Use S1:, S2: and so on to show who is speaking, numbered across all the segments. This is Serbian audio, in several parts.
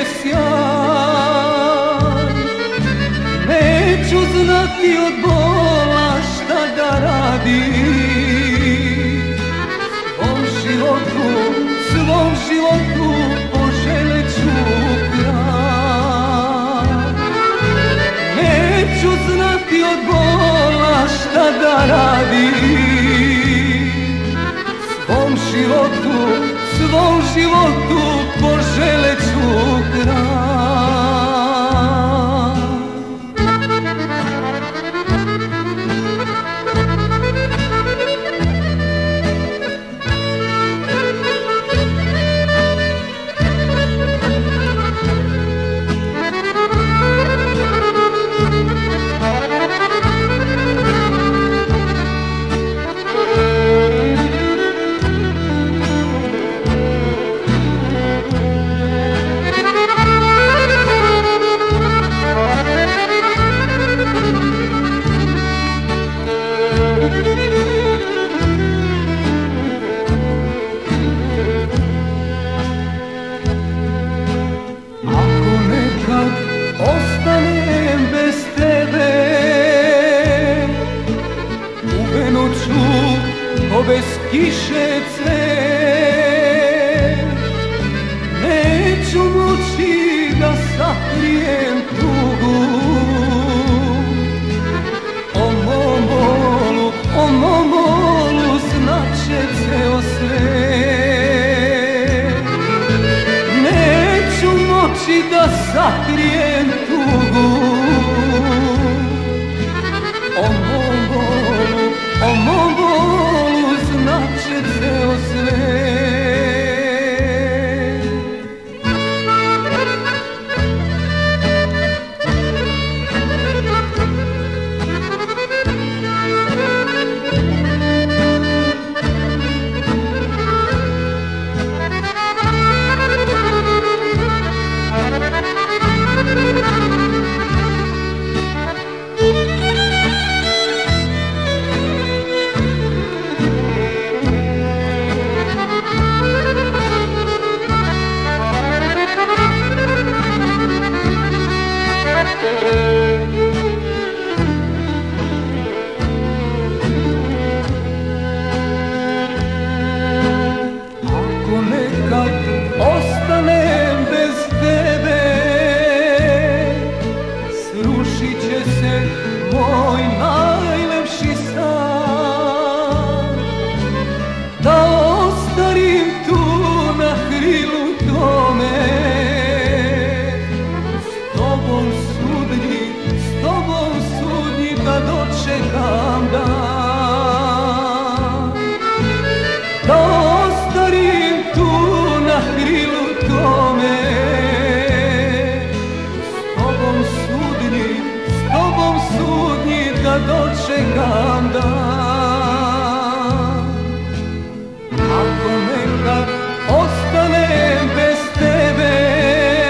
S1: sjaj. Neću znati od bola šta da radim, svom životu poželit ću kraj. Neću znati od bola šta da radim, svom životu poželit ću kraj. Ostanem bez tebe, u venu ću ko bez kiše cvet. Neću moći da sakrijem tugu, o mom bolu znaće ceo svet. Neću moći da sakrijem tugu, o mom bolu znaće ceo svet. Ako nekad ostanem bez tebe, srušit će se moj najlepši san. Da ostarim tu na krilu tome, s tobom sudnji da dočekam dan. Da ostarim tu na krilu tome, s tobom sudnji da dočekam dan. Ako nekad ostanem bez tebe,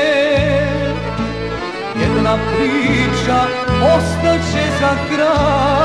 S1: jedna priča ostaće za kraj.